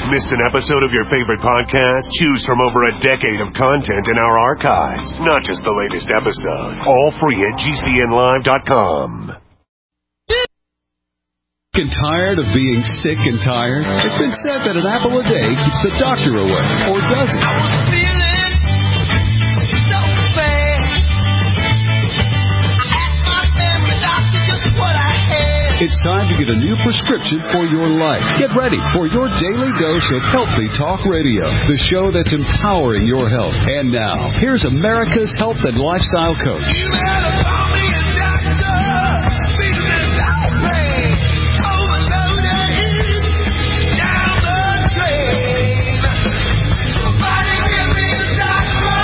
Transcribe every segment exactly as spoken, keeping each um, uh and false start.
Missed an episode of your favorite podcast? Choose from over a decade of content in our archives, not just the latest episode. All free at G C N live dot com. Sick and tired of being sick and tired? It's been said that an apple a day keeps the doctor away, or does it? I was feeling so bad. I asked my family doctor just what I had. It's time to get a new prescription for your life. Get ready for your daily dose of Healthy Talk Radio, the show that's empowering your health. And now, here's America's health and lifestyle coach. You better call me a doctor. Feeling so pain. Overloaded. Down the drain. Somebody give me a doctor.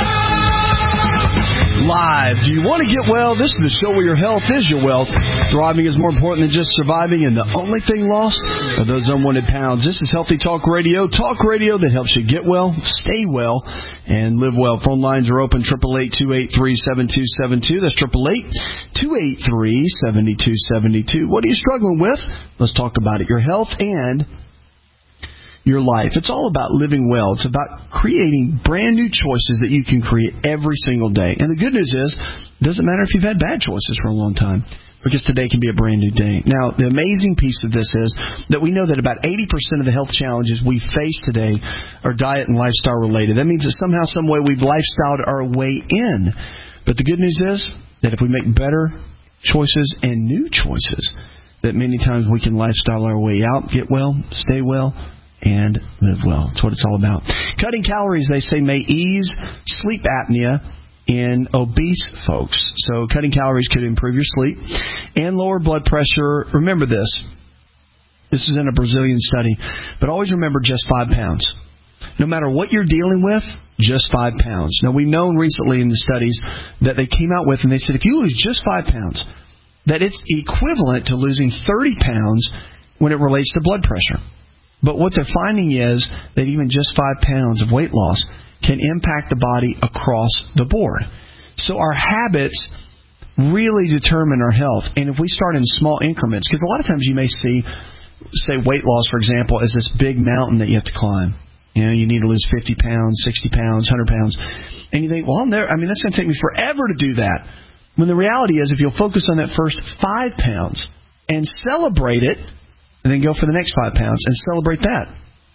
Live. Do you want to get well? This is the show where your health is your wealth. Thriving is more important than just surviving, and the only thing lost are those unwanted pounds. This is Healthy Talk Radio. Talk radio that helps you get well, stay well, and live well. Phone lines are open, eight eight eight, two eight three, seven two seven two. That's eight eight eight, two eight three, seven two seven two. What are you struggling with? Let's talk about it. Your health and your life. It's all about living well. It's about creating brand new choices that you can create every single day. And the good news is, it doesn't matter if you've had bad choices for a long time, because today can be a brand new day. Now, the amazing piece of this is that we know that about eighty percent of the health challenges we face today are diet and lifestyle related. That means that somehow, some way, we've lifestyled our way in. But the good news is that if we make better choices and new choices, that many times we can lifestyle our way out, get well, stay well, and live well. That's what it's all about. Cutting calories, they say, may ease sleep apnea in obese folks. So cutting calories could improve your sleep and lower blood pressure. Remember this. This is in a Brazilian study. But always remember just five pounds. No matter what you're dealing with, just five pounds. Now, we've known recently in the studies that they came out with, and they said if you lose just five pounds, that it's equivalent to losing thirty pounds when it relates to blood pressure. But what they're finding is that even just five pounds of weight loss can impact the body across the board. So our habits really determine our health. And if we start in small increments, because a lot of times you may see, say, weight loss, for example, as this big mountain that you have to climb. You know, you need to lose fifty pounds, sixty pounds, one hundred pounds. And you think, well, I'm there. I mean, that's going to take me forever to do that. When the reality is, if you'll focus on that first five pounds and celebrate it, and then go for the next five pounds and celebrate that.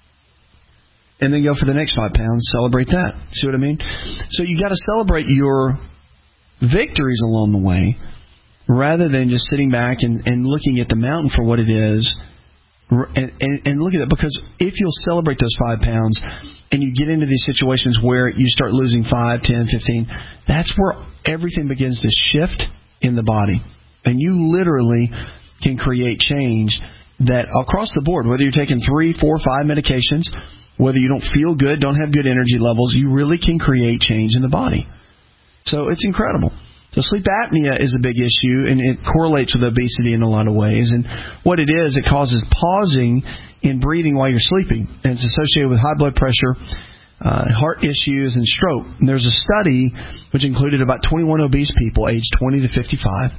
And then go for the next five pounds, celebrate that. See what I mean? So you got to celebrate your victories along the way rather than just sitting back and, and looking at the mountain for what it is. And, and, and look at it, because if you'll celebrate those five pounds and you get into these situations where you start losing five, ten, fifteen, that's where everything begins to shift in the body. And you literally can create change that across the board, whether you're taking three, four, five medications, whether you don't feel good, don't have good energy levels, you really can create change in the body. So it's incredible. So sleep apnea is a big issue, and it correlates with obesity in a lot of ways. And what it is, it causes pausing in breathing while you're sleeping. And it's associated with high blood pressure, uh, heart issues, and stroke. And there's a study which included about twenty-one obese people aged twenty to fifty-five.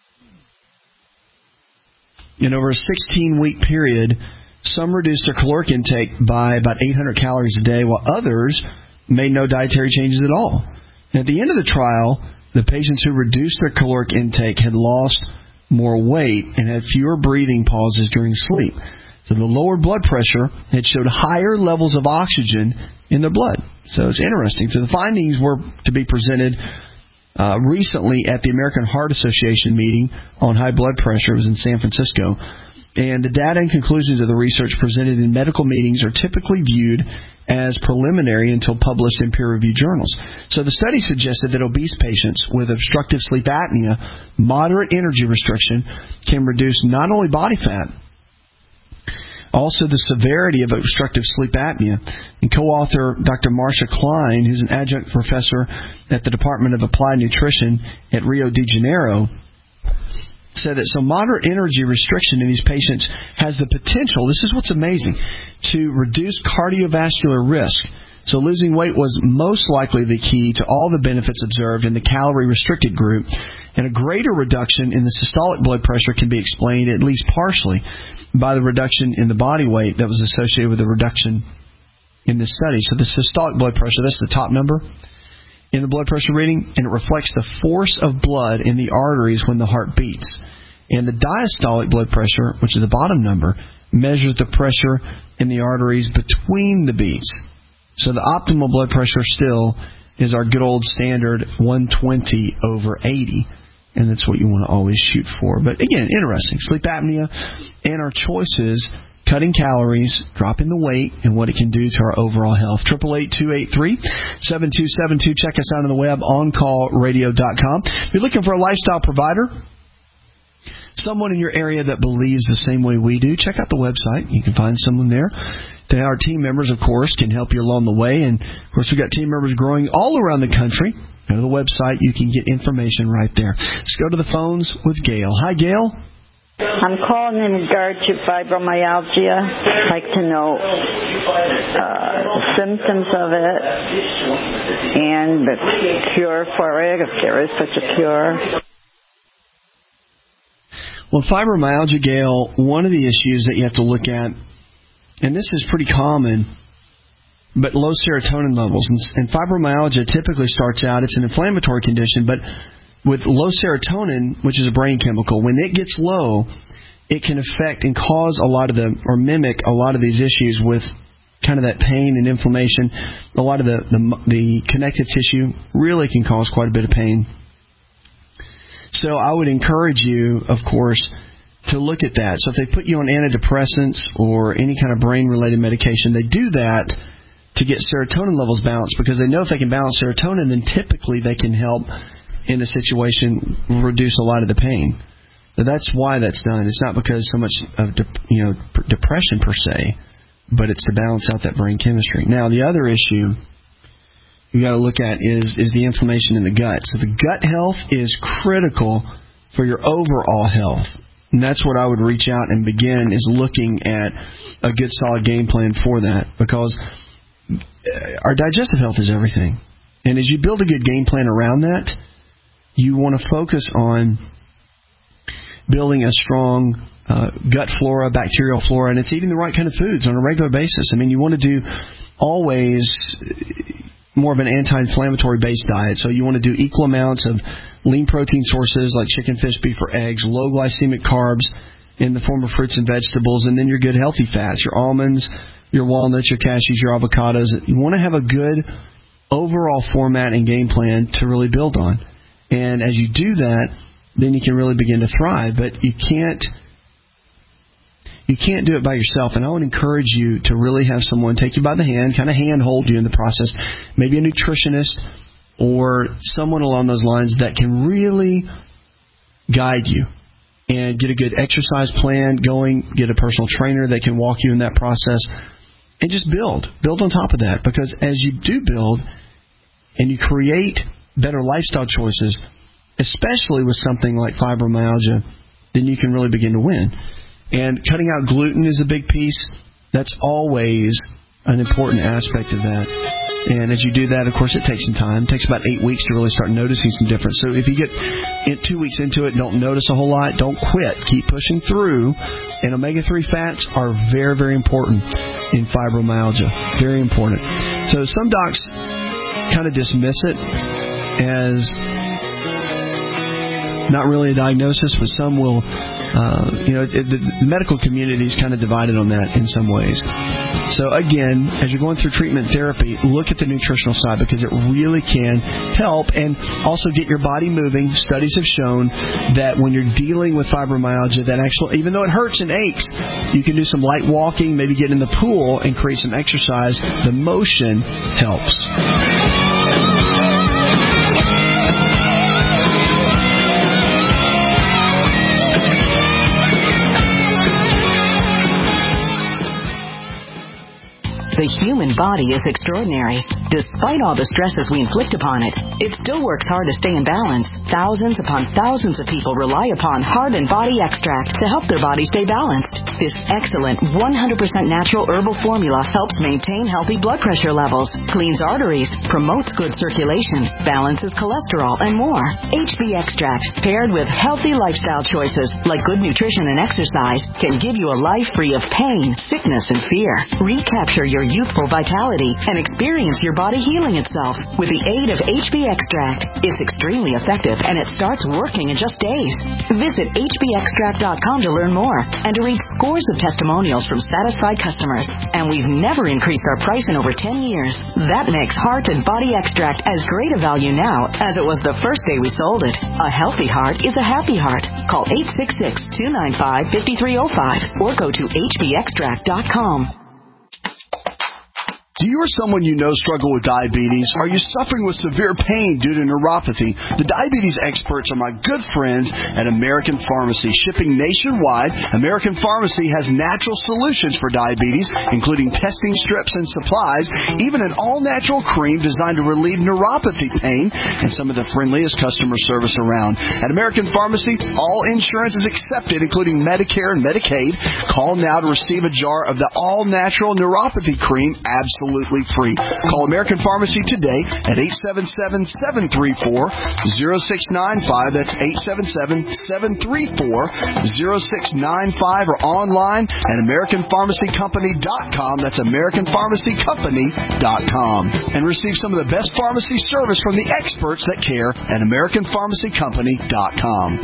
In over a sixteen-week period, some reduced their caloric intake by about eight hundred calories a day, while others made no dietary changes at all. And at the end of the trial, the patients who reduced their caloric intake had lost more weight and had fewer breathing pauses during sleep. So the lower blood pressure had showed higher levels of oxygen in their blood. So it's interesting. So the findings were to be presented Uh, recently at the American Heart Association meeting on high blood pressure. It was in San Francisco. And the data and conclusions of the research presented in medical meetings are typically viewed as preliminary until published in peer-reviewed journals. So the study suggested that obese patients with obstructive sleep apnea, moderate energy restriction, can reduce not only body fat, also the severity of obstructive sleep apnea. And co-author Doctor Marcia Klein, who's an adjunct professor at the Department of Applied Nutrition at Rio de Janeiro, said that so moderate energy restriction in these patients has the potential, this is what's amazing, to reduce cardiovascular risk. So losing weight was most likely the key to all the benefits observed in the calorie-restricted group, and a greater reduction in the systolic blood pressure can be explained, at least partially, by the reduction in the body weight that was associated with the reduction in this study. So the systolic blood pressure, that's the top number in the blood pressure reading, and it reflects the force of blood in the arteries when the heart beats. And the diastolic blood pressure, which is the bottom number, measures the pressure in the arteries between the beats. So the optimal blood pressure still is our good old standard one twenty over eighty. And that's what you want to always shoot for. But again, interesting. Sleep apnea and our choices, cutting calories, dropping the weight, and what it can do to our overall health. eight eight eight, two eight three, seven two seven two. Check us out on the web, on call radio dot com. If you're looking for a lifestyle provider, someone in your area that believes the same way we do, check out the website. You can find someone there. Our team members, of course, can help you along the way. And, of course, we've got team members growing all around the country. Go to the website. You can get information right there. Let's go to the phones with Gail. Hi, Gail. I'm calling in regard to fibromyalgia. I'd like to know uh, symptoms of it and the cure for it, if there is such a cure. Well, fibromyalgia, Gail, one of the issues that you have to look at, and this is pretty common, but low serotonin levels. And, and fibromyalgia typically starts out, it's an inflammatory condition, but with low serotonin, which is a brain chemical, when it gets low, it can affect and cause a lot of the, or mimic a lot of these issues with kind of that pain and inflammation. A lot of the, the, the connective tissue really can cause quite a bit of pain. So I would encourage you, of course, to look at that. So if they put you on antidepressants or any kind of brain-related medication, they do that to get serotonin levels balanced, because they know if they can balance serotonin, then typically they can help in a situation reduce a lot of the pain. So that's why that's done. It's not because so much of de- you know depression per se, but it's to balance out that brain chemistry. Now, the other issue you got to look at is is the inflammation in the gut. So the gut health is critical for your overall health. And that's what I would reach out and begin, is looking at a good solid game plan for that, because our digestive health is everything. And as you build a good game plan around that, you want to focus on building a strong uh, gut flora, bacterial flora, and it's eating the right kind of foods on a regular basis. I mean, you want to do always more of an anti-inflammatory based diet. So you want to do equal amounts of lean protein sources like chicken, fish, beef, or eggs, low glycemic carbs in the form of fruits and vegetables, and then your good healthy fats, your almonds, your walnuts, your cashews, your avocados. You want to have a good overall format and game plan to really build on. And as you do that, then you can really begin to thrive. But you can't You can't do it by yourself, and I would encourage you to really have someone take you by the hand, kind of hand-hold you in the process, maybe a nutritionist or someone along those lines that can really guide you and get a good exercise plan going, get a personal trainer that can walk you in that process, and just build. Build on top of that, because as you do build and you create better lifestyle choices, especially with something like fibromyalgia, then you can really begin to win. And cutting out gluten is a big piece. That's always an important aspect of that. And as you do that, of course, it takes some time. It takes about eight weeks to really start noticing some difference. So if you get two weeks into it and don't notice a whole lot, don't quit. Keep pushing through. And omega three fats are very, very important in fibromyalgia. Very important. So some docs kind of dismiss it as not really a diagnosis, but some will... Uh, you know, it, the, the medical community is kind of divided on that in some ways. So again, as you're going through treatment therapy, look at the nutritional side, because it really can help and also get your body moving. Studies have shown that when you're dealing with fibromyalgia, that actually, even though it hurts and aches, you can do some light walking, maybe get in the pool and create some exercise. The motion helps. The human body is extraordinary. Despite all the stresses we inflict upon it, it still works hard to stay in balance. thousands upon thousands of people rely upon Heart and Body Extract to help their body stay balanced. This excellent one hundred percent natural herbal formula helps maintain healthy blood pressure levels, cleans arteries, promotes good circulation, balances cholesterol, and more. H B Extract, paired with healthy lifestyle choices like good nutrition and exercise, can give you a life free of pain, sickness, and fear. Recapture your youthful vitality and experience your body healing itself with the aid of H B Extract. It's extremely effective and it starts working in just days. Visit H B extract dot com to learn more and to read scores of testimonials from satisfied customers. And we've never increased our price in over ten years. That makes Heart and Body Extract as great a value now as it was the first day we sold it. A healthy heart is a happy heart. Call eight six six, two nine five, five three zero five or go to H B extract dot com. Do you or someone you know struggle with diabetes? Are you suffering with severe pain due to neuropathy? The diabetes experts are my good friends at American Pharmacy. Shipping nationwide, American Pharmacy has natural solutions for diabetes, including testing strips and supplies, even an all-natural cream designed to relieve neuropathy pain, and some of the friendliest customer service around. At American Pharmacy, all insurance is accepted, including Medicare and Medicaid. Call now to receive a jar of the all-natural neuropathy cream absolutely free. Call American Pharmacy today at eight seven seven, seven three four, zero six nine five. That's eight seven seven, seven three four, zero six nine five or online at American Pharmacy Company dot com. That's American Pharmacy Company dot com. And receive some of the best pharmacy service from the experts that care at American Pharmacy Company dot com.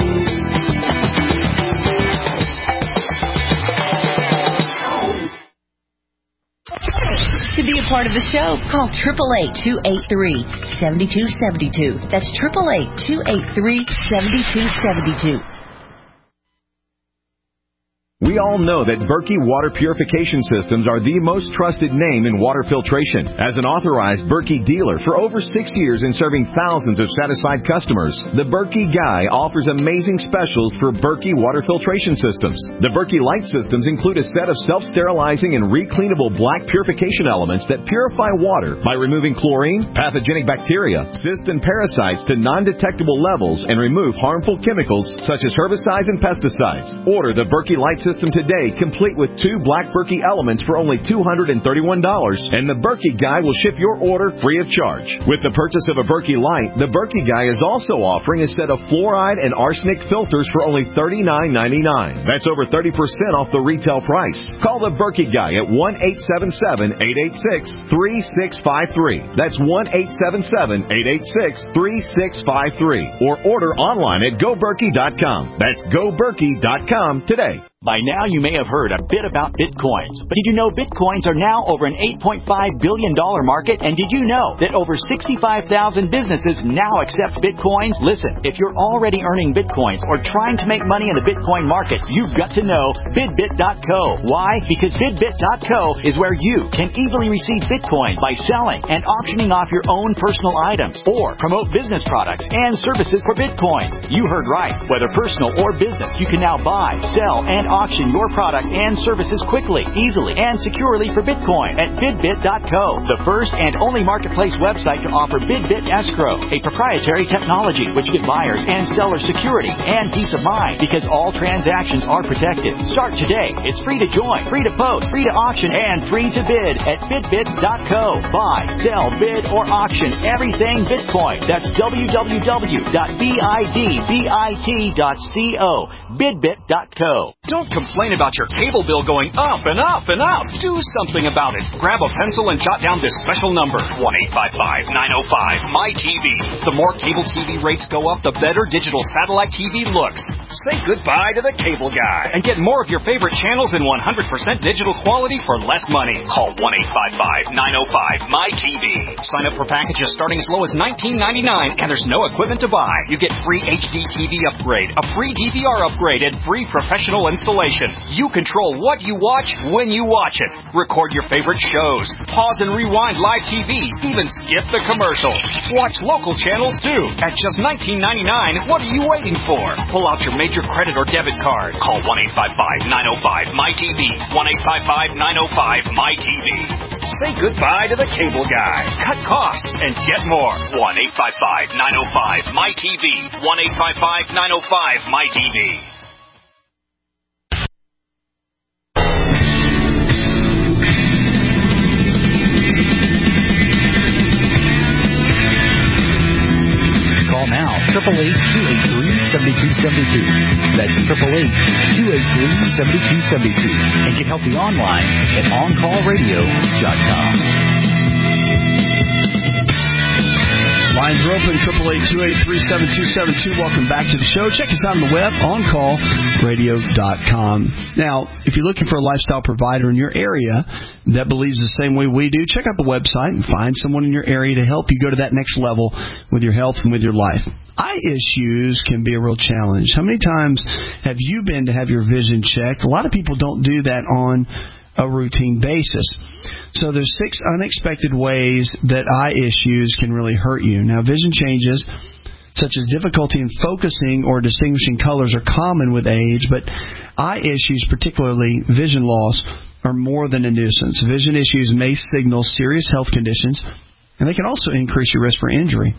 To be a part of the show, call eight eight eight, two eight three, seven two seven two. That's eight eight eight, two eight three, seven two seven two. We all know that Berkey Water Purification Systems are the most trusted name in water filtration. As an authorized Berkey dealer for over six years and serving thousands of satisfied customers, the Berkey Guy offers amazing specials for Berkey Water Filtration Systems. The Berkey Light Systems include a set of self-sterilizing and recleanable black purification elements that purify water by removing chlorine, pathogenic bacteria, cysts, and parasites to non-detectable levels and remove harmful chemicals such as herbicides and pesticides. Order the Berkey Light System today, complete with two black Berkey elements for only two hundred thirty-one dollars, and the Berkey Guy will ship your order free of charge. With the purchase of a Berkey Light, the Berkey Guy is also offering a set of fluoride and arsenic filters for only thirty-nine ninety-nine. That's over thirty percent off the retail price. Call the Berkey Guy at one eight seven seven, eight eight six, three six five three. That's one eight seven seven, eight eight six, three six five three. Or order online at go berkey dot com. That's go berkey dot com today. By now, you may have heard a bit about Bitcoins. But did you know Bitcoins are now over an eight point five billion dollars market? And did you know that over sixty-five thousand businesses now accept Bitcoins? Listen, if you're already earning Bitcoins or trying to make money in the Bitcoin market, you've got to know bidbit dot co. Why? Because bidbit dot co is where you can easily receive Bitcoin by selling and auctioning off your own personal items or promote business products and services for Bitcoins. You heard right. Whether personal or business, you can now buy, sell, and auction your product and services quickly, easily, and securely for Bitcoin at bidbit dot co, the first and only marketplace website to offer Bidbit Escrow, a proprietary technology which gives buyers and sellers security and peace of mind because all transactions are protected. Start today. It's free to join, free to post, free to auction, and free to bid at bidbit dot co. Buy, sell, bid, or auction everything Bitcoin. That's w w w dot bidbit dot co. bidbit dot co. Don't complain about your cable bill going up and up and up. Do something about it. Grab a pencil and jot down this special number, one eight five five, nine oh five, M Y T V. The more cable T V rates go up, the better digital satellite T V looks. Say goodbye to the cable guy and get more of your favorite channels in one hundred percent digital quality for less money. Call one eight five five, nine oh five, M Y T V. Sign up for packages starting as low as nineteen ninety-nine, and there's no equipment to buy. You get free H D T V upgrade, a free D V R upgrade, and free professional installation. You control what you watch when you watch it. Record your favorite shows. Pause and rewind live T V. Even skip the commercials. Watch local channels too. At just nineteen ninety-nine, what are you waiting for? Pull out your major credit or debit card. Call one eight five five, nine oh five, M Y T V. one eight five five, nine oh five, M Y T V. Say goodbye to the cable guy. Cut costs and get more. one eight five five, nine oh five, M Y T V. one eight five five, nine oh five, M Y T V. Call now, eight eight eight, two eight three, seven two seven two. That's eight eight eight, two eight three, seven two seven two. And get healthy online at on call radio dot com. Lines are open, eight eight eight, two eight three, seven two seven two. Welcome back to the show. Check us out on the web, on call radio dot com. Now, if you're looking for a lifestyle provider in your area that believes the same way we do, check out the website and find someone in your area to help you go to that next level with your health and with your life. Eye issues can be a real challenge. How many times have you been to have your vision checked? A lot of people don't do that on a routine basis. So there's six unexpected ways that eye issues can really hurt you. Now, vision changes, such as difficulty in focusing or distinguishing colors, are common with age, but eye issues, particularly vision loss, are more than a nuisance. Vision issues may signal serious health conditions, and they can also increase your risk for injury.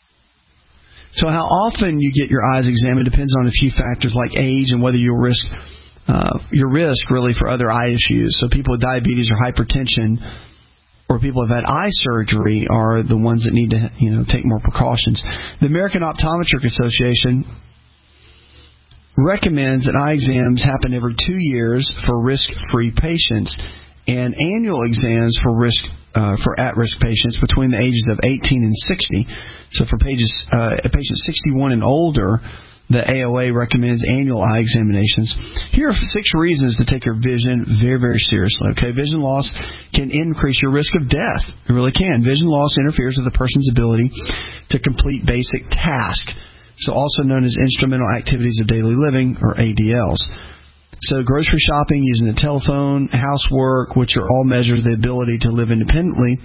So how often you get your eyes examined depends on a few factors like age and whether you'll risk Uh, your risk really for other eye issues. So people with diabetes or hypertension, or people who have had eye surgery, are the ones that need to, you know, take more precautions. The American Optometric Association recommends that eye exams happen every two years for risk-free patients, and annual exams for risk uh, for at-risk patients between the ages of eighteen and sixty. So for pages, uh, patients sixty-one and older, the A O A recommends annual eye examinations. Here are six reasons to take your vision very, very seriously. Okay, vision loss can increase your risk of death. It really can. Vision loss interferes with a person's ability to complete basic tasks, so also known as instrumental activities of daily living, or A D Ls. So grocery shopping, using the telephone, housework, which are all measures of the ability to live independently.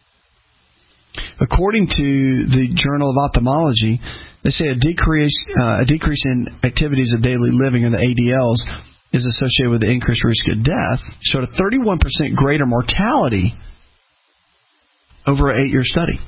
According to the Journal of Ophthalmology, they say a decrease uh, a decrease in activities of daily living, or the A D Ls, is associated with the increased risk of death. Showed a thirty-one percent greater mortality over an eight-year study.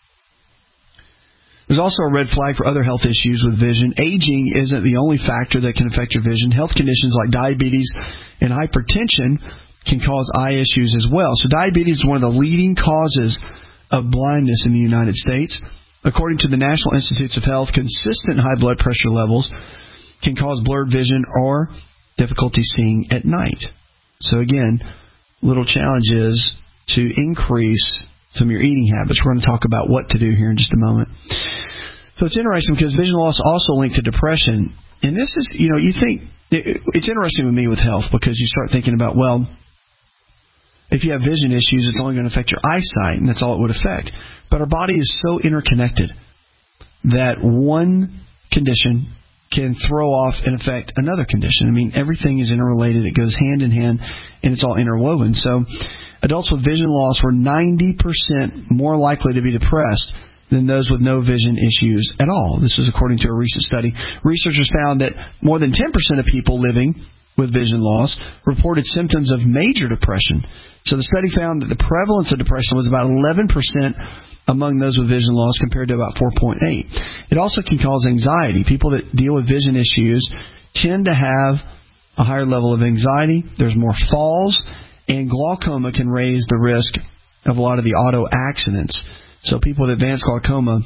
There's also a red flag for other health issues with vision. Aging isn't the only factor that can affect your vision. Health conditions like diabetes and hypertension can cause eye issues as well. So diabetes is one of the leading causes of blindness in the United States. According to the National Institutes of Health, consistent high blood pressure levels can cause blurred vision or difficulty seeing at night. So again, little challenges to increase some of your eating habits. We're going to talk about what to do here in just a moment. So it's interesting because vision loss also linked to depression. And this is, you know, you think, it's interesting with me with health because you start thinking about, well, if you have vision issues, it's only going to affect your eyesight, and that's all it would affect. But our body is so interconnected that one condition can throw off and affect another condition. I mean, everything is interrelated. It goes hand in hand, and it's all interwoven. So adults with vision loss were ninety percent more likely to be depressed than those with no vision issues at all. This is according to a recent study. Researchers found that more than ten percent of people living with vision loss reported symptoms of major depression. So the study found that the prevalence of depression was about eleven percent among those with vision loss compared to about four point eight. It also can cause anxiety. People that deal with vision issues tend to have a higher level of anxiety. There's more falls, and glaucoma can raise the risk of a lot of the auto accidents. So people with advanced glaucoma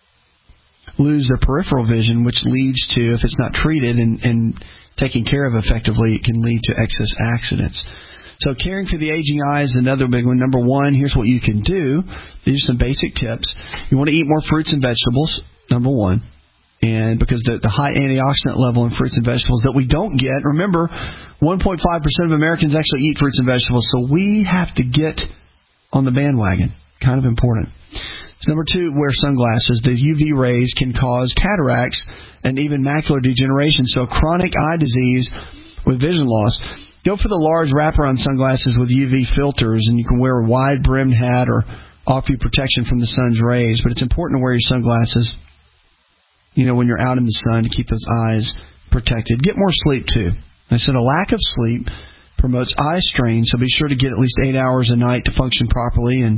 lose their peripheral vision, which leads to, if it's not treated and, and taken care of effectively, it can lead to excess accidents. So caring for the aging eye is another big one. Number one, here's what you can do. These are some basic tips. You want to eat more fruits and vegetables, number one. And because the, the high antioxidant level in fruits and vegetables that we don't get, remember, one point five percent of Americans actually eat fruits and vegetables, so we have to get on the bandwagon. Kind of important. So number two, wear sunglasses. The U V rays can cause cataracts and even macular degeneration, so chronic eye disease with vision loss. Go for the large wraparound sunglasses with U V filters, and you can wear a wide-brimmed hat or offer you protection from the sun's rays. But it's important to wear your sunglasses, you know, when you're out in the sun to keep those eyes protected. Get more sleep, too. I said a lack of sleep, promotes eye strain, so be sure to get at least eight hours a night to function properly, and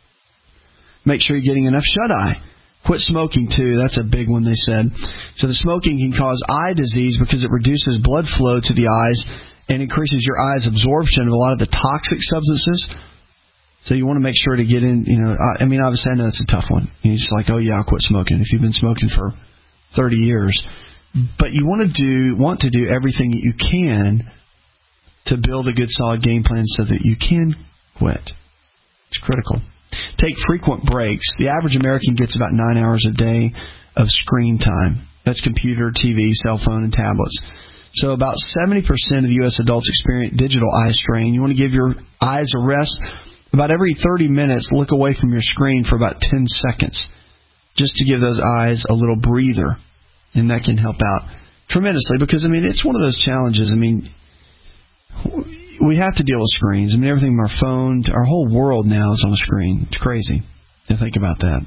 make sure you're getting enough shut-eye. Quit smoking, too. That's a big one, they said. So the smoking can cause eye disease because it reduces blood flow to the eyes and increases your eye's absorption of a lot of the toxic substances. So you want to make sure to get in, you know, I mean, obviously I know it's a tough one. You're just like, oh, yeah, I'll quit smoking if you've been smoking for thirty years. But you want to do, want to do everything that you can to build a good, solid game plan so that you can quit. It's critical. Take frequent breaks. The average American gets about nine hours a day of screen time. That's computer, T V, cell phone, and tablets. So about seventy percent of the U S adults experience digital eye strain. You want to give your eyes a rest. About every thirty minutes, look away from your screen for about ten seconds, just to give those eyes a little breather. And that can help out tremendously because, I mean, it's one of those challenges. I mean, we have to deal with screens. I mean, everything from our phone to our whole world now is on a screen. It's crazy to think about that.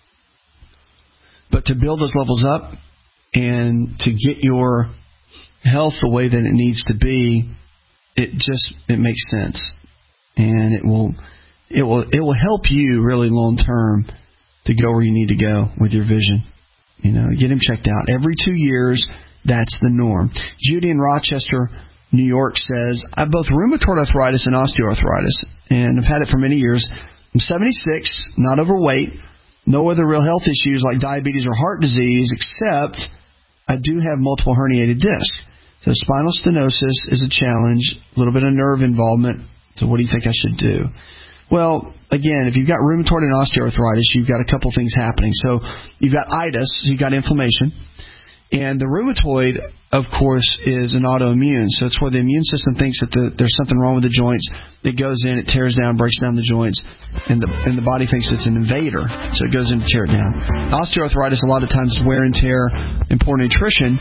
But to build those levels up and to get your health the way that it needs to be, it just it makes sense, and it will it will it will help you really long term to go where you need to go with your vision. You know, get him checked out every two years. That's the norm. Judy in Rochester, New York says, I have both rheumatoid arthritis and osteoarthritis, and I've had it for many years. I'm seventy-six, not overweight, no other real health issues like diabetes or heart disease, except I do have multiple herniated discs. So spinal stenosis is a challenge, a little bit of nerve involvement. So what do you think I should do? Well, again, if you've got rheumatoid and osteoarthritis, you've got a couple things happening. So you've got itis, you've got inflammation. And the rheumatoid, of course, is an autoimmune. So it's where the immune system thinks that the, there's something wrong with the joints. It goes in, it tears down, breaks down the joints, and the, and the body thinks it's an invader. So it goes in to tear it down. Osteoarthritis, a lot of times, wear and tear and poor nutrition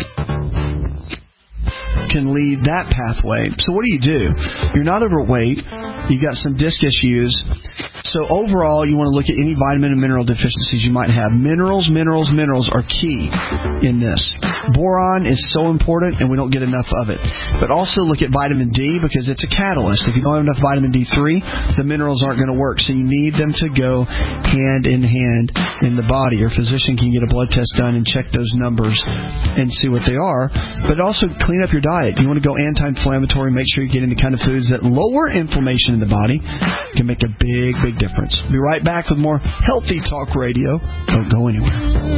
can lead that pathway. So what do you do? You're not overweight. You got some disc issues. So overall, you want to look at any vitamin and mineral deficiencies you might have. Minerals, minerals, minerals are key in this. Boron is so important, and we don't get enough of it. But also look at vitamin D because it's a catalyst. If you don't have enough vitamin D three, the minerals aren't going to work. So you need them to go hand in hand in the body. Your physician can get a blood test done and check those numbers and see what they are. But also clean up your diet. You want to go anti-inflammatory. Make sure you're getting the kind of foods that lower inflammation in the body. Can make a big, big difference. We'll be right back with more Healthy Talk Radio. Don't go anywhere.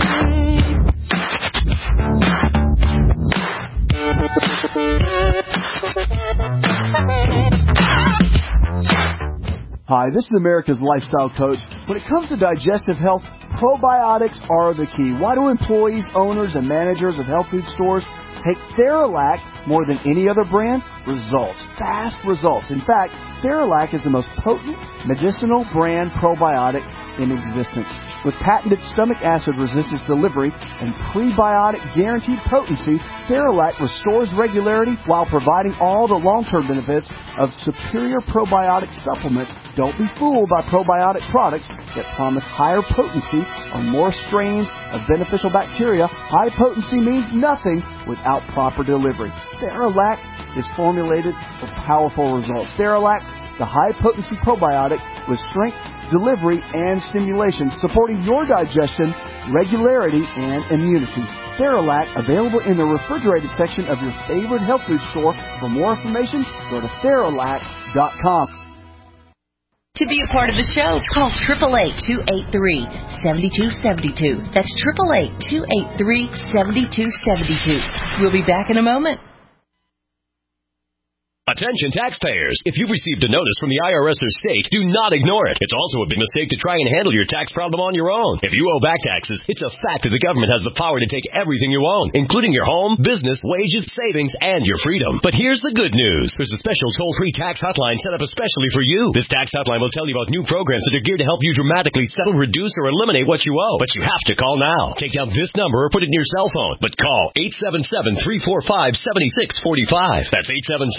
Hi, this is America's Lifestyle Coach. When it comes to digestive health, probiotics are the key. Why do employees, owners, and managers of health food stores take Theralac more than any other brand? Results. Fast results. In fact, Theralac is the most potent medicinal brand probiotic in existence. With patented stomach acid resistance delivery and prebiotic guaranteed potency, Theralac restores regularity while providing all the long-term benefits of superior probiotic supplements. Don't be fooled by probiotic products that promise higher potency or more strains of beneficial bacteria. High potency means nothing without proper delivery. Theralac is formulated for powerful results. Theralac, the high-potency probiotic with strength, delivery, and stimulation, supporting your digestion, regularity, and immunity. Theralac, available in the refrigerated section of your favorite health food store. For more information, go to Theralac dot com. To be a part of the show, call eight eight eight, two eight three, seven two seven two. That's eight eight eight, two eight three, seven two seven two. We'll be back in a moment. Attention taxpayers. If you've received a notice from the I R S or state, do not ignore it. It's also a big mistake to try and handle your tax problem on your own. If you owe back taxes, it's a fact that the government has the power to take everything you own, including your home, business, wages, savings, and your freedom. But here's the good news. There's a special toll-free tax hotline set up especially for you. This tax hotline will tell you about new programs that are geared to help you dramatically settle, reduce, or eliminate what you owe. But you have to call now. Take down this number or put it in your cell phone. But call eight seven seven, three four five, seven six four five. That's eight seven seven, three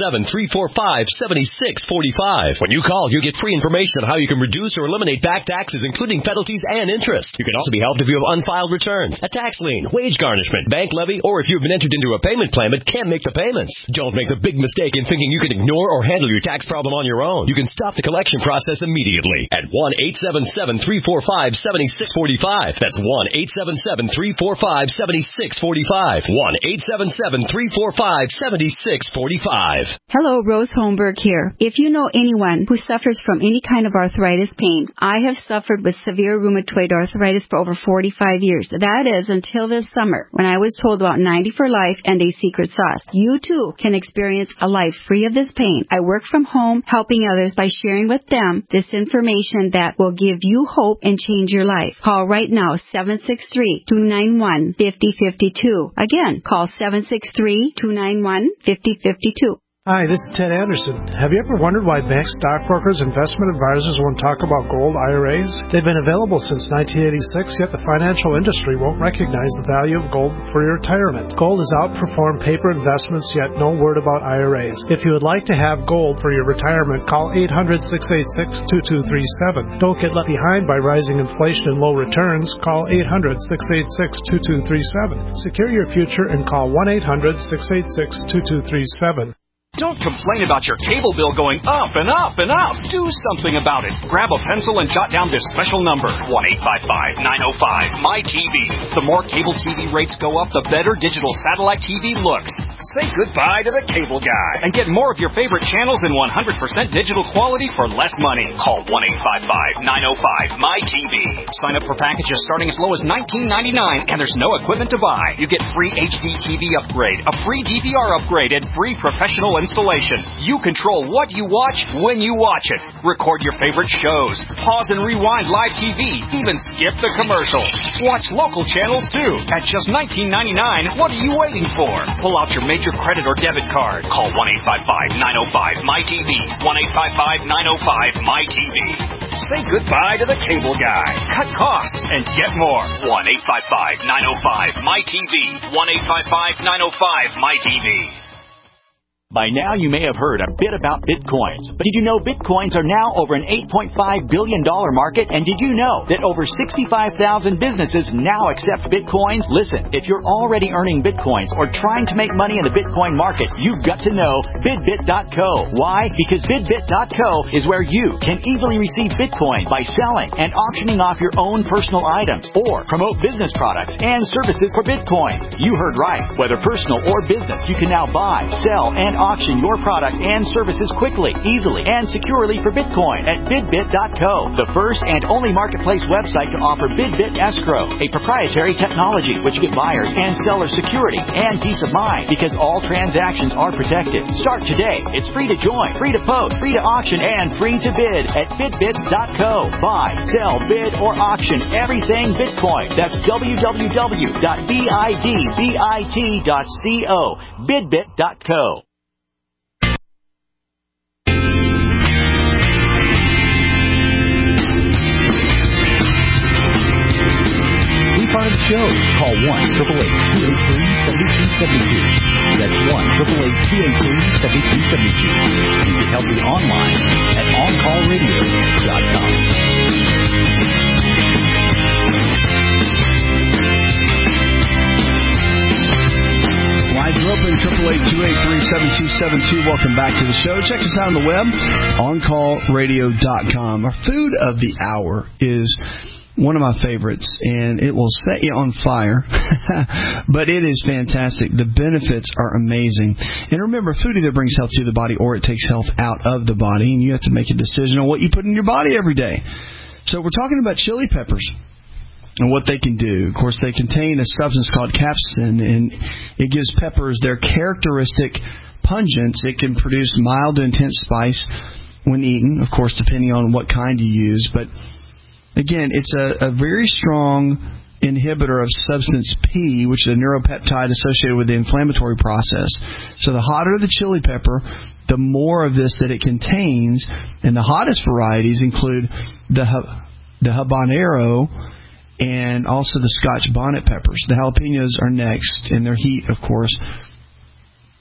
three four five, seven six four five. When you call, you'll get free information on how you can reduce or eliminate back taxes, including penalties and interest. You can also be helped if you have unfiled returns, a tax lien, wage garnishment, bank levy, or if you've been entered into a payment plan but can't make the payments. Don't make the big mistake in thinking you can ignore or handle your tax problem on your own. You can stop the collection process immediately at one eight seven seven, three four five, seven six four five. That's one eight seven seven, three four five, seven six four five. one eight seven seven, three four five, seven six four five. Hello, Rose Holmberg here. If you know anyone who suffers from any kind of arthritis pain, I have suffered with severe rheumatoid arthritis for over forty-five years. That is until this summer, when I was told about ninety for Life and a secret sauce. You too can experience a life free of this pain. I work from home, helping others by sharing with them this information that will give you hope and change your life. Call right now, seven six three, two nine one, five zero five two. Again, call seven six three, two nine one, five zero five two. Hi, this is Ted Anderson. Have you ever wondered why bank stockbrokers, investment advisors won't talk about gold I R As? They've been available since nineteen eighty-six, yet the financial industry won't recognize the value of gold for your retirement. Gold has outperformed paper investments, yet no word about I R As. If you would like to have gold for your retirement, call eight hundred, six eight six, two two three seven. Don't get left behind by rising inflation and low returns. Call eight hundred, six eight six, two two three seven. Secure your future and call one eight hundred, six eight six, two two three seven. Don't complain about your cable bill going up and up and up. Do something about it. Grab a pencil and jot down this special number, one eight five five, nine oh five, M Y T V. The more cable T V rates go up, the better digital satellite T V looks. Say goodbye to the cable guy and get more of your favorite channels in one hundred percent digital quality for less money. Call one eight five five, nine oh five, M Y T V. Sign up for packages starting as low as nineteen ninety-nine, and there's no equipment to buy. You get free H D T V upgrade, a free D V R upgrade, and free professional installation. You control what you watch when you watch it. Record your favorite shows. Pause and rewind live T V. Even skip the commercials. Watch local channels too. At just nineteen ninety-nine, what are you waiting for? Pull out your major credit or debit card. Call one eight five five, nine oh five, M Y T V. one eight five five, nine oh five, M Y T V. Say goodbye to the cable guy. Cut costs and get more. one eight five five, nine oh five, M Y T V. one eight five five, nine oh five, M Y T V. By now, you may have heard a bit about Bitcoins. But did you know Bitcoins are now over an eight point five billion dollars market? And did you know that over sixty-five thousand businesses now accept Bitcoins? Listen, if you're already earning Bitcoins or trying to make money in the Bitcoin market, you've got to know Bidbit dot co. Why? Because Bidbit dot co is where you can easily receive Bitcoin by selling and auctioning off your own personal items or promote business products and services for Bitcoin. You heard right. Whether personal or business, you can now buy, sell, and auction your product and services quickly, easily, and securely for Bitcoin at Bidbit dot co, the first and only marketplace website to offer Bidbit Escrow, a proprietary technology which gives buyers and sellers security and peace of mind because all transactions are protected. Start today. It's free to join, free to post, free to auction, and free to bid at Bidbit dot co. Buy, sell, bid, or auction everything Bitcoin. That's w w w dot bidbit dot co. Bidbit dot co. Part of the show. Call one, eight eight eight, two eight three, seven two seven two. That's one, eight eight eight, two eight three, seven two seven two. And you can help me online at on call radio dot com. Lines are open, eight eight eight, two eight three, seven two seven two. Welcome back to the show. Check us out on the web, on call radio dot com. Our food of the hour is one of my favorites, and it will set you on fire, but it is fantastic. The benefits are amazing. And remember, food either brings health to the body or it takes health out of the body, and you have to make a decision on what you put in your body every day. So we're talking about chili peppers and what they can do. Of course, they contain a substance called capsaicin, and it gives peppers their characteristic pungence. It can produce mild to intense spice when eaten, of course, depending on what kind you use, but again, it's a, a very strong inhibitor of substance P, which is a neuropeptide associated with the inflammatory process. So the hotter the chili pepper, the more of this that it contains. And the hottest varieties include the the habanero and also the Scotch bonnet peppers. The jalapenos are next in their heat, of course.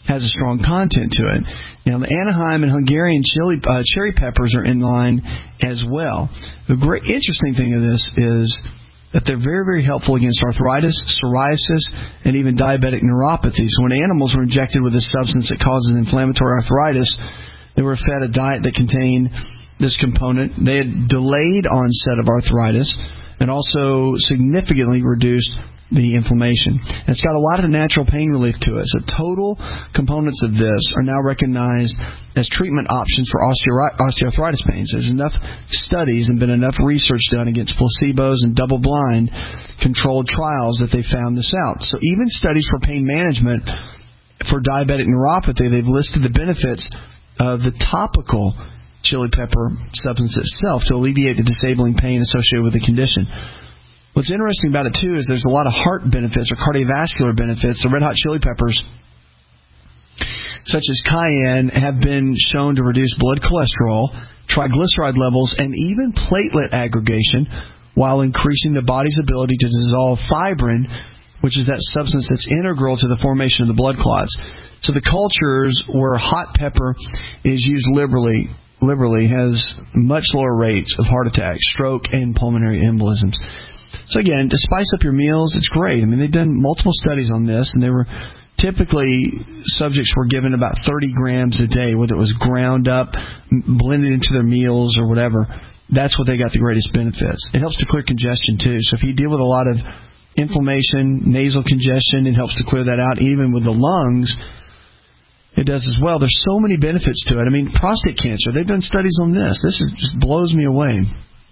has a strong content to it. Now, the Anaheim and Hungarian chili, uh, cherry peppers are in line as well. The great interesting thing of this is that they're very, very helpful against arthritis, psoriasis, and even diabetic neuropathy. So when animals were injected with this substance that causes inflammatory arthritis, they were fed a diet that contained this component. They had delayed onset of arthritis and also significantly reduced the inflammation. It's got a lot of natural pain relief to it. So total components of this are now recognized as treatment options for osteoarthritis pain. So there's enough studies and been enough research done against placebos and double-blind controlled trials that they found this out. So even studies for pain management for diabetic neuropathy, they've listed the benefits of the topical chili pepper substance itself to alleviate the disabling pain associated with the condition. What's interesting about it, too, is there's a lot of heart benefits or cardiovascular benefits. The red hot chili peppers, such as cayenne, have been shown to reduce blood cholesterol, triglyceride levels, and even platelet aggregation while increasing the body's ability to dissolve fibrin, which is that substance that's integral to the formation of the blood clots. So the cultures where hot pepper is used liberally, liberally has much lower rates of heart attack, stroke, and pulmonary embolisms. So again, to spice up your meals, it's great. I mean, they've done multiple studies on this, and they were typically subjects were given about thirty grams a day, whether it was ground up, blended into their meals, or whatever. That's what they got the greatest benefits. It helps to clear congestion, too. So if you deal with a lot of inflammation, nasal congestion, it helps to clear that out. Even with the lungs, it does as well. There's so many benefits to it. I mean, prostate cancer, they've done studies on this. This is, just blows me away.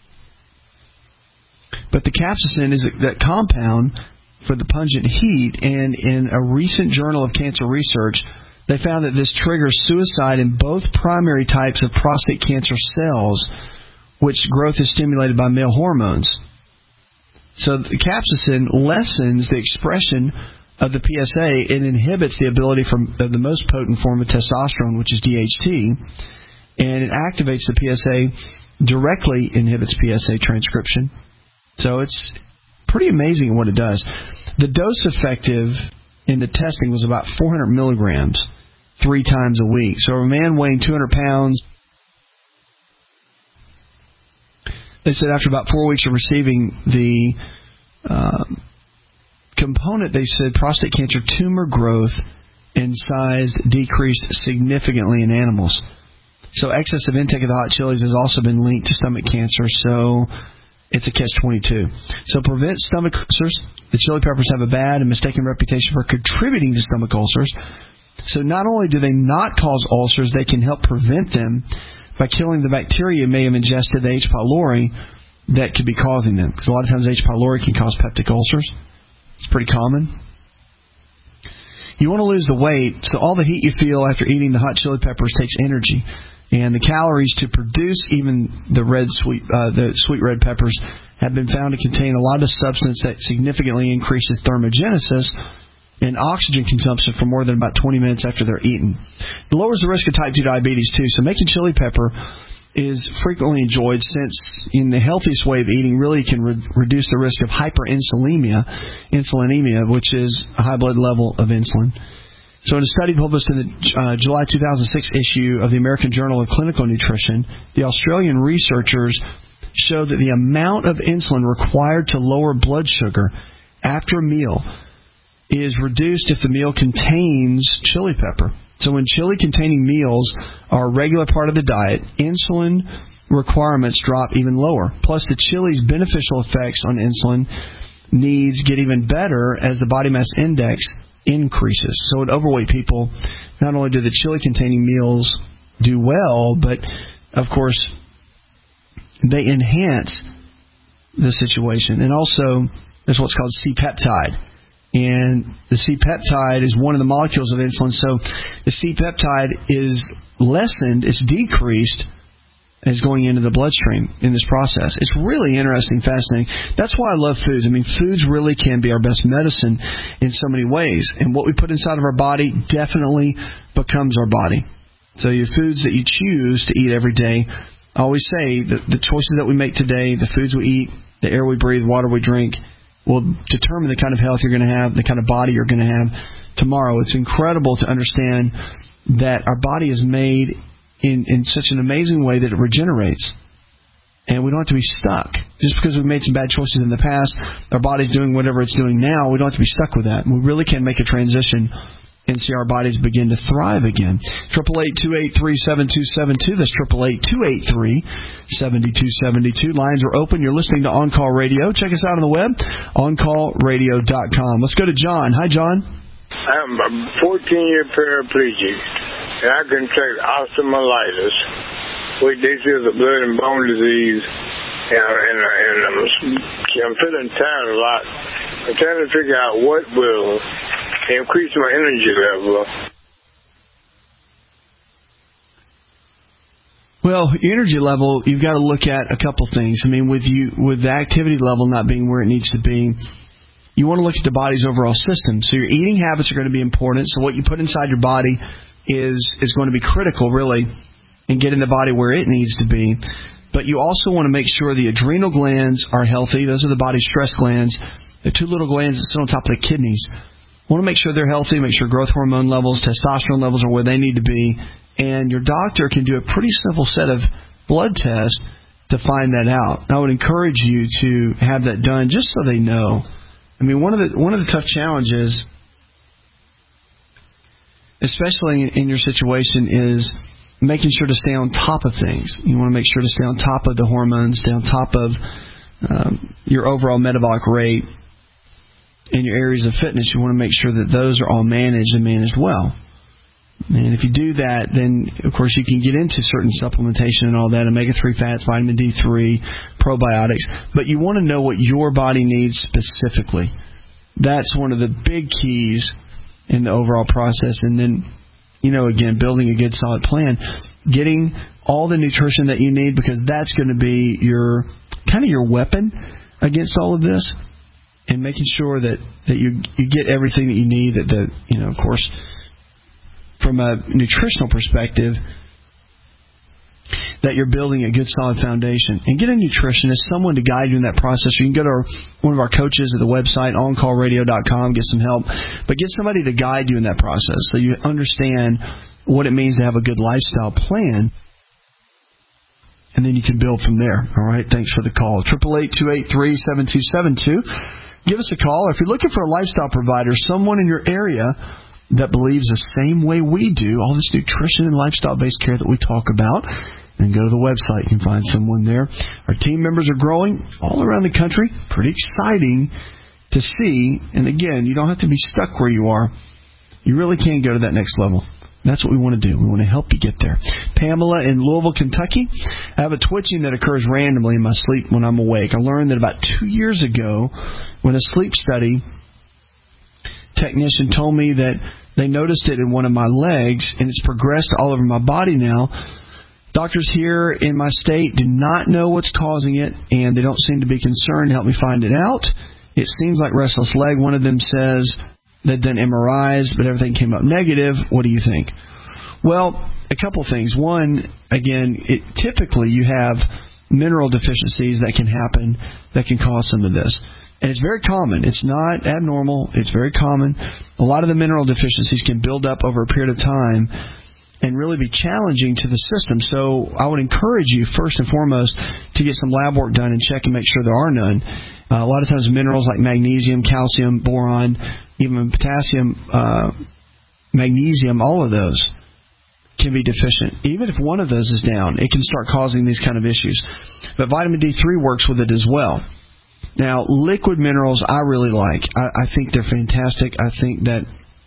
But the capsaicin is that compound for the pungent heat, and in a recent Journal of Cancer Research, they found that this triggers suicide in both primary types of prostate cancer cells, which growth is stimulated by male hormones. So the capsaicin lessens the expression of the P S A. It inhibits the ability for the most potent form of testosterone, which is D H T, and it activates the P S A, directly inhibits P S A transcription. So it's pretty amazing what it does. The dose effective in the testing was about four hundred milligrams three times a week. So a man weighing two hundred pounds, they said after about four weeks of receiving the uh, component, they said prostate cancer tumor growth and size decreased significantly in animals. So excessive intake of the hot chilies has also been linked to stomach cancer. So it's a catch twenty-two. So prevent stomach ulcers. The chili peppers have a bad and mistaken reputation for contributing to stomach ulcers. So not only do they not cause ulcers, they can help prevent them by killing the bacteria you may have ingested, the H. pylori, that could be causing them. Because a lot of times H. pylori can cause peptic ulcers. It's pretty common. You want to lose the weight, so all the heat you feel after eating the hot chili peppers takes energy. And the calories to produce even the red sweet uh, the sweet red peppers have been found to contain a lot of substance that significantly increases thermogenesis and oxygen consumption for more than about twenty minutes after they're eaten. It lowers the risk of type two diabetes, too. So making chili pepper is frequently enjoyed since in the healthiest way of eating really can re- reduce the risk of hyperinsulinemia, insulinemia, which is a high blood level of insulin. So in a study published in the uh, July two thousand six issue of the American Journal of Clinical Nutrition, the Australian researchers showed that the amount of insulin required to lower blood sugar after a meal is reduced if the meal contains chili pepper. So when chili-containing meals are a regular part of the diet, insulin requirements drop even lower. Plus, the chili's beneficial effects on insulin needs get even better as the body mass index increases. So in overweight people, not only do the chili-containing meals do well, but, of course, they enhance the situation. And also, there's what's called C-peptide. And the C-peptide is one of the molecules of insulin. So the C-peptide is lessened, it's decreased as going into the bloodstream in this process. It's really interesting, fascinating. That's why I love foods. I mean, foods really can be our best medicine in so many ways. And what we put inside of our body definitely becomes our body. So your foods that you choose to eat every day, I always say that the choices that we make today, the foods we eat, the air we breathe, water we drink, will determine the kind of health you're going to have, the kind of body you're going to have tomorrow. It's incredible to understand that our body is made in, in such an amazing way that it regenerates. And we don't have to be stuck. Just because we've made some bad choices in the past, our body's doing whatever it's doing now, we don't have to be stuck with that. We really can make a transition and see our bodies begin to thrive again. eight eight eight, two eight three, seven two seven two. That's eight eight eight, two eight three, seven two seven two. Lines are open. You're listening to On Call Radio. Check us out on the web, on call radio dot com. Let's go to John. Hi, John. I'm a fourteen-year paraplegic, and I contract osteomyelitis, which this is a blood and bone disease, and, and, and I'm, I'm feeling tired a lot. I'm trying to figure out what will increase my energy level. Well, energy level, you've got to look at a couple things. I mean, with you, with the activity level not being where it needs to be, you want to look at the body's overall system. So your eating habits are going to be important. So what you put inside your body is is going to be critical, really, in getting the body where it needs to be. But you also want to make sure the adrenal glands are healthy. Those are the body's stress glands. The two little glands that sit on top of the kidneys. Want to make sure they're healthy, make sure growth hormone levels, testosterone levels are where they need to be. And your doctor can do a pretty simple set of blood tests to find that out. I would encourage you to have that done just so they know. I mean, one of the one of the tough challenges, especially in your situation, is making sure to stay on top of things. You want to make sure to stay on top of the hormones, stay on top of um, your overall metabolic rate. In your areas of fitness, you want to make sure that those are all managed and managed well. And if you do that, then, of course, you can get into certain supplementation and all that, omega three fats, vitamin D three, probiotics. But you want to know what your body needs specifically. That's one of the big keys in the overall process. And then, you know, again, building a good, solid plan, getting all the nutrition that you need, because that's going to be your kind of your weapon against all of this. And making sure that, that you you get everything that you need, that the you know, of course, from a nutritional perspective, that you're building a good solid foundation. And get a nutritionist, someone to guide you in that process. You can go to our, one of our coaches at the website, on call radio dot com, get some help. But get somebody to guide you in that process so you understand what it means to have a good lifestyle plan. And then you can build from there. All right, thanks for the call. eight eight eight, two eight three, seven two seven two. Give us a call. Or if you're looking for a lifestyle provider, someone in your area that believes the same way we do, all this nutrition and lifestyle-based care that we talk about, then go to the website. You can find someone there. Our team members are growing all around the country. Pretty exciting to see. And again, you don't have to be stuck where you are. You really can go to that next level. That's what we want to do. We want to help you get there. Pamela in Louisville, Kentucky. I have a twitching that occurs randomly in my sleep when I'm awake. I learned that about two years ago when a sleep study technician told me that they noticed it in one of my legs, and it's progressed all over my body now. Doctors here in my state do not know what's causing it, and they don't seem to be concerned to help me find it out. It seems like restless leg. One of them says they've done M R Is, but everything came up negative. What do you think? Well, a couple things. One, again, it, typically you have mineral deficiencies that can happen that can cause some of this. And it's very common. It's not abnormal. It's very common. A lot of the mineral deficiencies can build up over a period of time and really be challenging to the system. So I would encourage you, first and foremost, to get some lab work done and check and make sure there are none. Uh, a lot of times minerals like magnesium, calcium, boron, even potassium, uh, magnesium, all of those can be deficient. Even if one of those is down, it can start causing these kind of issues. But vitamin D three works with it as well. Now, liquid minerals I really like. I, I think they're fantastic. I think that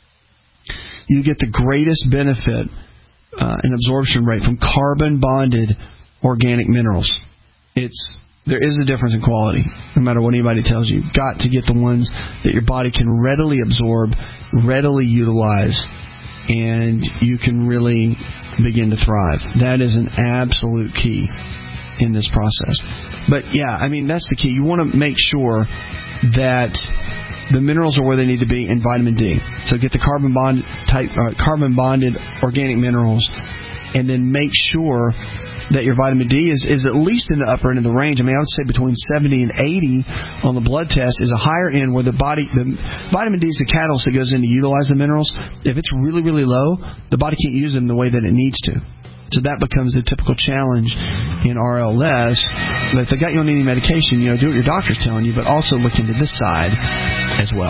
you get the greatest benefit uh, and absorption rate from carbon-bonded organic minerals. It's there is a difference in quality, no matter what anybody tells you. You've got to get the ones that your body can readily absorb, readily utilize, and you can really begin to thrive. That is an absolute key in this process. But yeah, I mean, that's the key. You want to make sure that the minerals are where they need to be, and vitamin D. So get the carbon bond type, uh, carbon bonded organic minerals and then make sure that your vitamin D is, is at least in the upper end of the range. I mean, I would say between seventy and eighty on the blood test is a higher end where the body, the vitamin D is the catalyst that goes in to utilize the minerals. If it's really, really low, the body can't use them the way that it needs to. So that becomes the typical challenge in R L S. But if they got you on any medication, you know, do what your doctor's telling you, but also look into this side as well.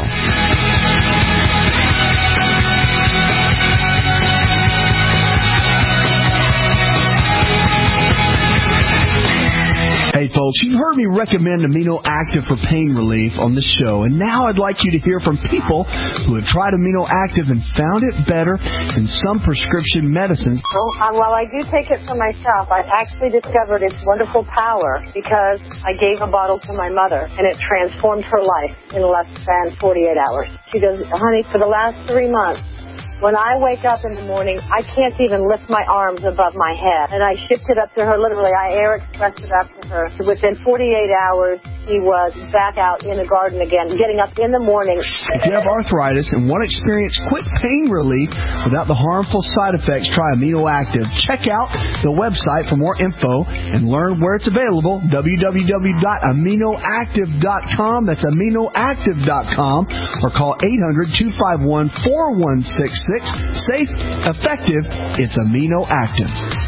Hey folks, you've heard me recommend Amino Active for pain relief on this show, and now I'd like you to hear from people who have tried Amino Active and found it better than some prescription medicines. Well, um, while I do take it for myself, I've actually discovered its wonderful power because I gave a bottle to my mother, and it transformed her life in less than forty-eight hours. She goes, honey, for the last three months, when I wake up in the morning, I can't even lift my arms above my head. And I shipped it up to her, literally, I air expressed it up to her. Within forty-eight hours, she was back out in the garden again, getting up in the morning. If you have arthritis and want to experience quick pain relief without the harmful side effects, try Amino Active. Check out the website for more info and learn where it's available, w w w dot amino active dot com. That's amino active dot com. Or call eight hundred, two five one, four one six six. Safe, effective, it's Amino Active.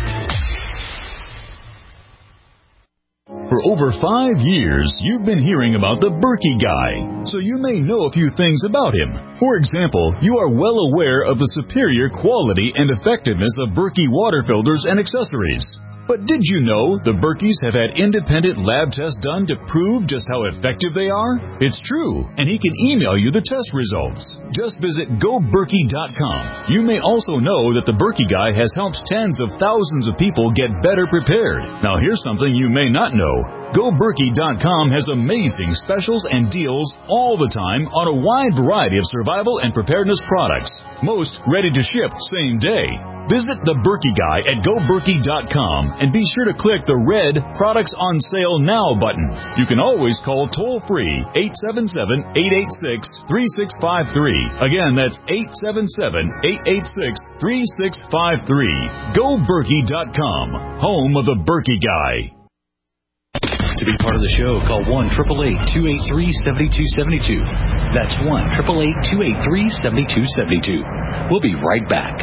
For over five years, you've been hearing about the Berkey Guy, so you may know a few things about him. For example, you are well aware of the superior quality and effectiveness of Berkey water filters and accessories. But did you know the Berkeys have had independent lab tests done to prove just how effective they are? It's true, and he can email you the test results. Just visit go berkey dot com. You may also know that the Berkey Guy has helped tens of thousands of people get better prepared. Now here's something you may not know. go berkey dot com has amazing specials and deals all the time on a wide variety of survival and preparedness products. Most ready to ship same day. Visit the Berkey Guy at go berkey dot com and be sure to click the red Products on Sale Now button. You can always call toll-free eight seven seven, eight eight six, three six five three. Again, that's eight seven seven, eight eight six, three six five three. go berkey dot com, home of the Berkey Guy. To be part of the show, call one eight eight eight, two eight three, seven two seven two. That's one eight eight eight, two eight three, seven two seven two. We'll be right back.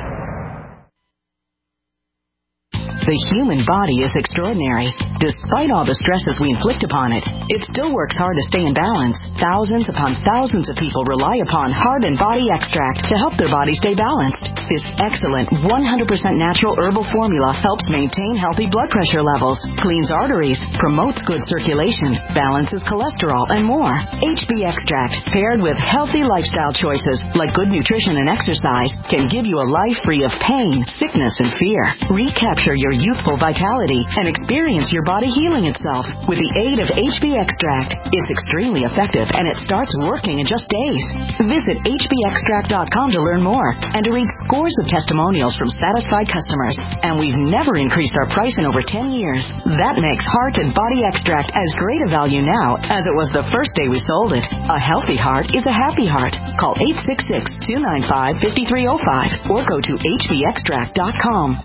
The human body is extraordinary. Despite all the stresses we inflict upon it, it still works hard to stay in balance. Thousands upon thousands of people rely upon Heart and Body Extract to help their body stay balanced. This excellent one hundred percent natural herbal formula helps maintain healthy blood pressure levels, cleans arteries, promotes good circulation, balances cholesterol, and more. H B Extract, paired with healthy lifestyle choices like good nutrition and exercise, can give you a life free of pain, sickness, and fear. Recapture your youthful vitality and experience your body healing itself with the aid of H B Extract. It's extremely effective and it starts working in just days. Visit H B extract dot com to learn more and to read scores of testimonials from satisfied customers. And we've never increased our price in over ten years. That makes Heart and Body Extract as great a value now as it was the first day we sold it. A healthy heart is a happy heart. Call eight six six, two nine five, five three zero five or go to H B extract dot com.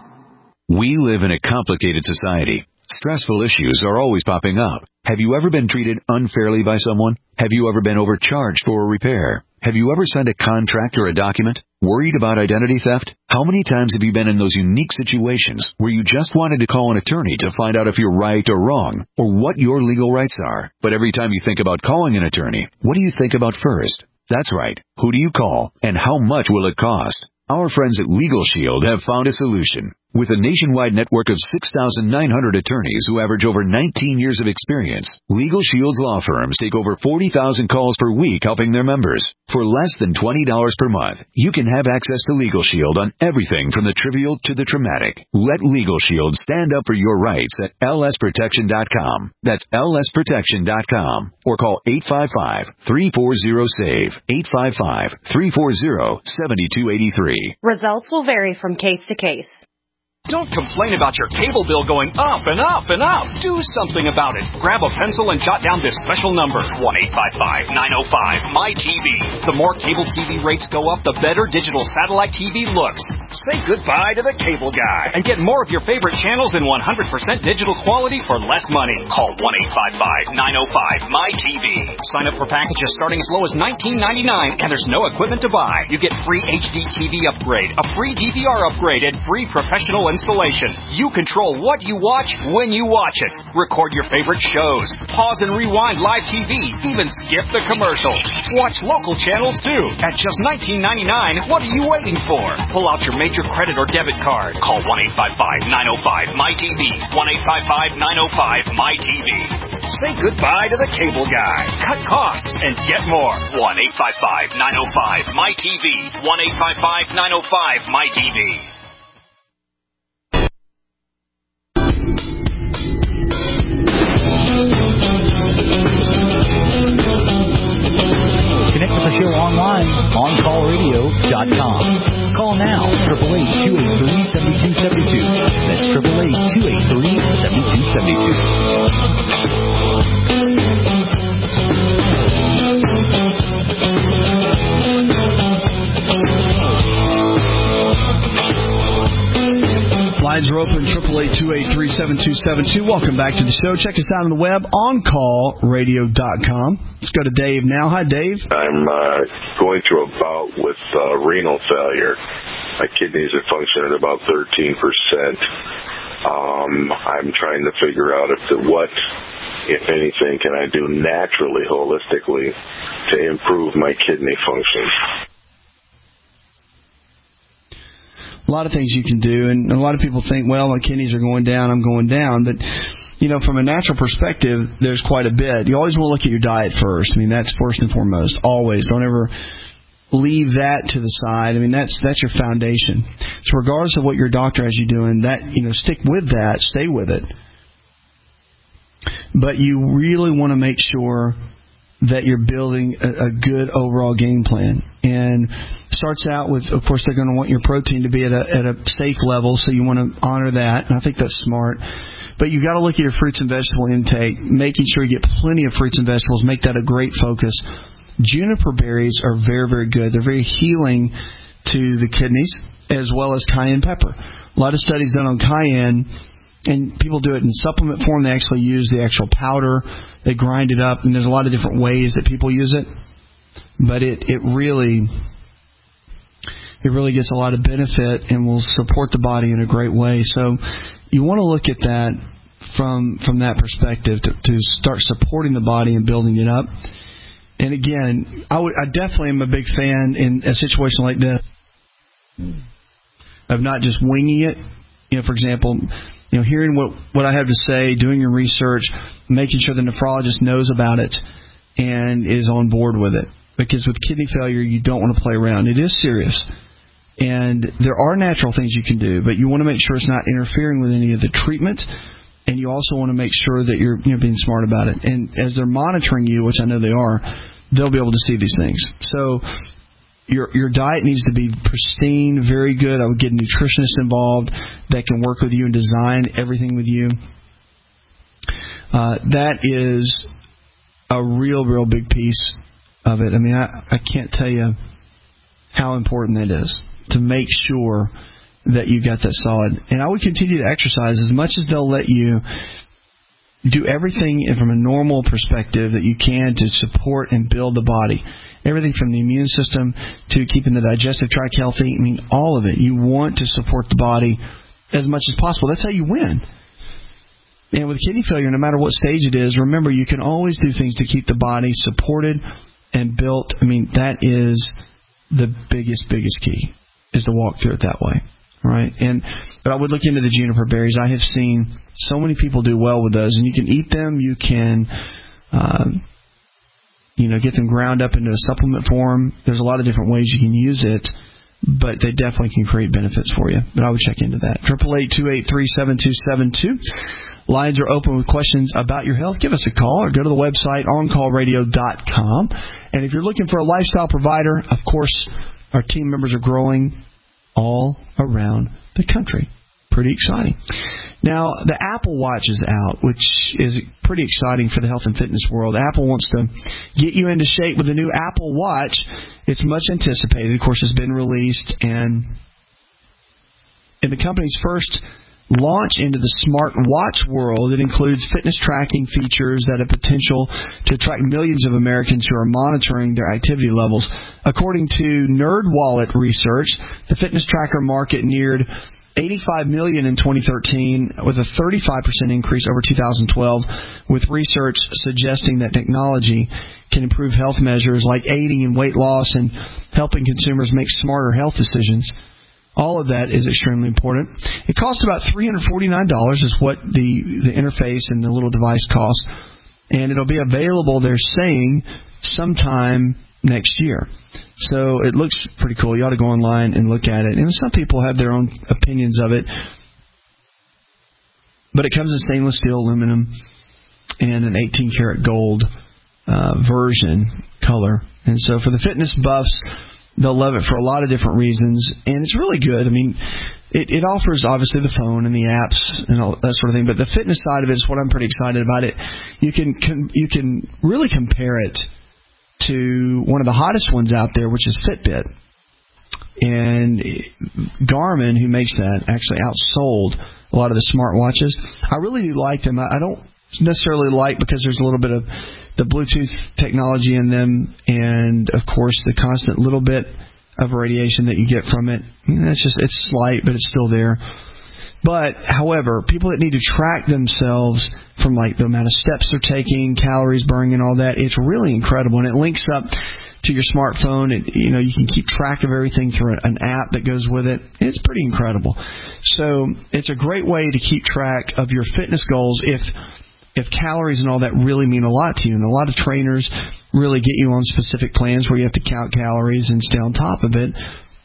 We live in a complicated society. Stressful issues are always popping up. Have you ever been treated unfairly by someone? Have you ever been overcharged for a repair? Have you ever signed a contract or a document? Worried about identity theft? How many times have you been in those unique situations where you just wanted to call an attorney to find out if you're right or wrong, or what your legal rights are? But every time you think about calling an attorney, what do you think about first? That's right. Who do you call, and how much will it cost? Our friends at Legal Shield have found a solution. With a nationwide network of six thousand nine hundred attorneys who average over nineteen years of experience, Legal Shield's law firms take over forty thousand calls per week helping their members. For less than twenty dollars per month, you can have access to Legal Shield on everything from the trivial to the traumatic. Let Legal Shield stand up for your rights at L S protection dot com. That's L S protection dot com. Or call eight five five, three four zero, S A V E, eight five five, three four zero, seven two eight three. Results will vary from case to case. Don't complain about your cable bill going up and up and up. Do something about it. Grab a pencil and jot down this special number, one eight five five, nine oh five, M Y T V. The more cable T V rates go up, the better digital satellite T V looks. Say goodbye to the cable guy and get more of your favorite channels in one hundred percent digital quality for less money. Call one eight five five, nine oh five, M Y T V. Sign up for packages starting as low as nineteen ninety-nine, and there's no equipment to buy. You get free H D T V upgrade, a free D V R upgrade, and free professional installation. You control what you watch when you watch it. Record your favorite shows. Pause and rewind live T V. Even skip the commercials. Watch local channels too. At just nineteen ninety-nine, what are you waiting for? Pull out your major credit or debit card. Call one eight five five, nine oh five, M Y T V. one eight five five, nine oh five, M Y T V. Say goodbye to the cable guy. Cut costs and get more. one eight five five, nine oh five, M Y T V. one eight five five, nine oh five, M Y T V. Connect with the show online, on call radio dot com. Call now, eight eight eight, two eight three, seven two seven two. That's eight eight eight, two eight three, seven two seven two. Lines are open, eight eight eight, two eight three, seven two seven two. Welcome back to the show. Check us out on the web, on call radio dot com. Let's go to Dave now. Hi, Dave. I'm uh, going through a bout with uh, renal failure. My kidneys are functioning at about thirteen percent. Um, I'm trying to figure out if the, what, if anything, can I do naturally, holistically, to improve my kidney function. A lot of things you can do, and a lot of people think, well, my kidneys are going down, I'm going down. But, you know, from a natural perspective, there's quite a bit. You always want to look at your diet first. I mean, that's first and foremost. Always. Don't ever leave that to the side. I mean, that's that's your foundation. So regardless of what your doctor has you doing, that, you know, stick with that, stay with it. But you really want to make sure that you're building a, a good overall game plan. And starts out with, of course, they're going to want your protein to be at a, at a safe level, so you want to honor that. And I think that's smart. But you've got to look at your fruits and vegetable intake, making sure you get plenty of fruits and vegetables. Make that a great focus. Juniper berries are very, very good. They're very healing to the kidneys, as well as cayenne pepper. A lot of studies done on cayenne, and people do it in supplement form. They actually use the actual powder. They grind it up, and there's a lot of different ways that people use it. But it, it really it really gets a lot of benefit and will support the body in a great way. So you want to look at that from from that perspective to, to start supporting the body and building it up. And again, I, would, I definitely am a big fan in a situation like this of not just winging it. You know, for example, you know, hearing what, what I have to say, doing your research, making sure the nephrologist knows about it and is on board with it. Because with kidney failure, you don't want to play around. It is serious. And there are natural things you can do, but you want to make sure it's not interfering with any of the treatment. And you also want to make sure that you're, you know, being smart about it. And as they're monitoring you, which I know they are, they'll be able to see these things. So your your diet needs to be pristine, very good. I would get a nutritionist involved that can work with you and design everything with you. Uh, that is a real, real big piece of it. I mean, I, I can't tell you how important that is to make sure that you got that solid. And I would continue to exercise as much as they'll let you. Do everything from a normal perspective that you can to support and build the body. Everything from the immune system to keeping the digestive tract healthy. I mean, all of it. You want to support the body as much as possible. That's how you win. And with kidney failure, no matter what stage it is, remember, you can always do things to keep the body supported and built. I mean, that is the biggest, biggest key, is to walk through it that way. Right, and but I would look into the juniper berries. I have seen so many people do well with those, and you can eat them. You can, uh, you know, get them ground up into a supplement form. There's a lot of different ways you can use it, but they definitely can create benefits for you. But I would check into that. Triple eight two eight three seven two seven two. Lines are open with questions about your health. Give us a call or go to the website on call radio dot com. And if you're looking for a lifestyle provider, of course, our team members are growing all around the country. pretty exciting. Now, the Apple Watch is out, which is pretty exciting for the health and fitness world. Apple wants to get you into shape with the new Apple Watch. It's much anticipated. Of course, it's been released, and in the company's first launch into the smart watch world, it includes fitness tracking features that have potential to attract millions of Americans who are monitoring their activity levels. According to NerdWallet research, the fitness tracker market neared eighty-five million in twenty thirteen, with a thirty-five percent increase over two thousand twelve, with research suggesting that technology can improve health measures like aiding in weight loss and helping consumers make smarter health decisions. All of that is extremely important. It costs about three hundred forty-nine dollars is what the, the interface and the little device costs, and it'll be available, they're saying, sometime next year. So it looks pretty cool. You ought to go online and look at it. And some people have their own opinions of it. But it comes in stainless steel, aluminum, and an eighteen karat gold uh, version color. And so for the fitness buffs, they'll love it for a lot of different reasons. And it's really good. I mean, it, it offers, obviously, the phone and the apps and all that sort of thing. But the fitness side of it is what I'm pretty excited about. It You can, can you can really compare it to one of the hottest ones out there, which is Fitbit. And Garmin, who makes that, actually outsold a lot of the smartwatches. I really do like them. I don't necessarily like because there's a little bit of the Bluetooth technology in them, and, of course, the constant little bit of radiation that you get from it. You know, it's just it's slight, but it's still there. But, however, people that need to track themselves from like the amount of steps they're taking, calories burning, and all that, it's really incredible. And it links up to your smartphone. And, you know, you can keep track of everything through an app that goes with it. It's pretty incredible. So it's a great way to keep track of your fitness goals if if calories and all that really mean a lot to you. And a lot of trainers really get you on specific plans where you have to count calories and stay on top of it.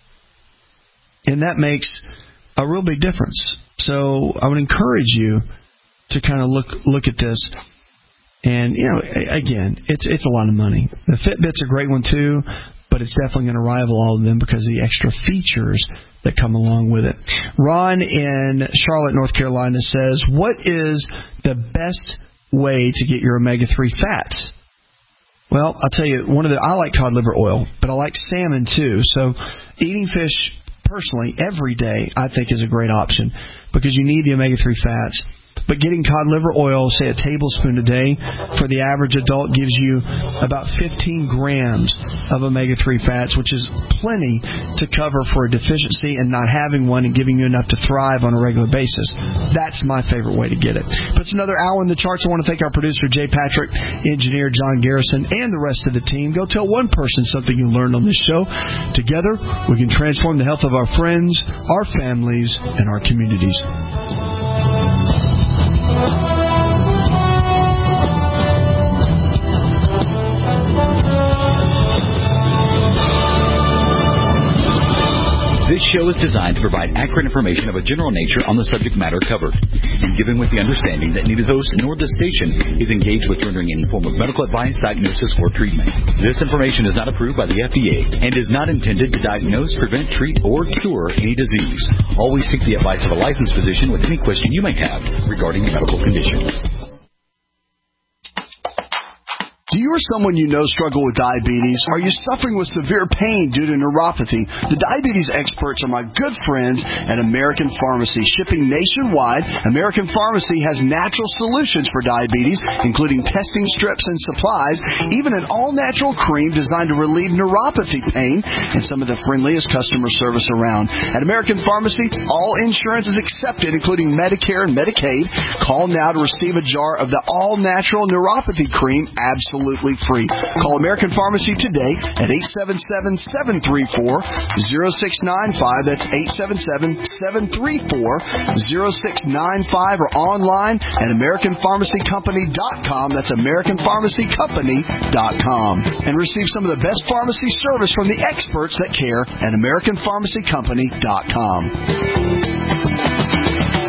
And that makes a real big difference. So I would encourage you to kind of look look at this. And, you know, again, it's it's a lot of money. The Fitbit's a great one, too, but it's definitely going to rival all of them because of the extra features that come along with it. Ron in Charlotte, North Carolina says, what is the best way to get your omega three fats? Well, I'll tell you, one of the I like cod liver oil, but I like salmon, too. So eating fish personally every day, I think, is a great option because you need the omega three fats. But getting cod liver oil, say a tablespoon a day, for the average adult gives you about fifteen grams of omega three fats, which is plenty to cover for a deficiency and not having one and giving you enough to thrive on a regular basis. That's my favorite way to get it. But it's another hour in the charts. I want to thank our producer, Jay Patrick, engineer John Garrison, and the rest of the team. Go tell one person something you learned on this show. Together, we can transform the health of our friends, our families, and our communities. This show is designed to provide accurate information of a general nature on the subject matter covered, and given with the understanding that neither the host nor the station is engaged with rendering any form of medical advice, diagnosis, or treatment. This information is not approved by the F D A and is not intended to diagnose, prevent, treat, or cure any disease. Always seek the advice of a licensed physician with any question you may have regarding a medical condition. Do you or someone you know struggle with diabetes? Are you suffering with severe pain due to neuropathy? The diabetes experts are my good friends at American Pharmacy. Shipping nationwide, American Pharmacy has natural solutions for diabetes, including testing strips and supplies, even an all-natural cream designed to relieve neuropathy pain, and some of the friendliest customer service around. At American Pharmacy, all insurance is accepted, including Medicare and Medicaid. Call now to receive a jar of the all-natural neuropathy cream absolutely Absolutely free. Call American Pharmacy today at eight seven seven, seven three four, zero six nine five. That's eight seven seven, seven three four, zero six nine five, or online at American Pharmacy Company dot com. That's American Pharmacy Company dot com. And receive some of the best pharmacy service from the experts that care at American Pharmacy Company dot com.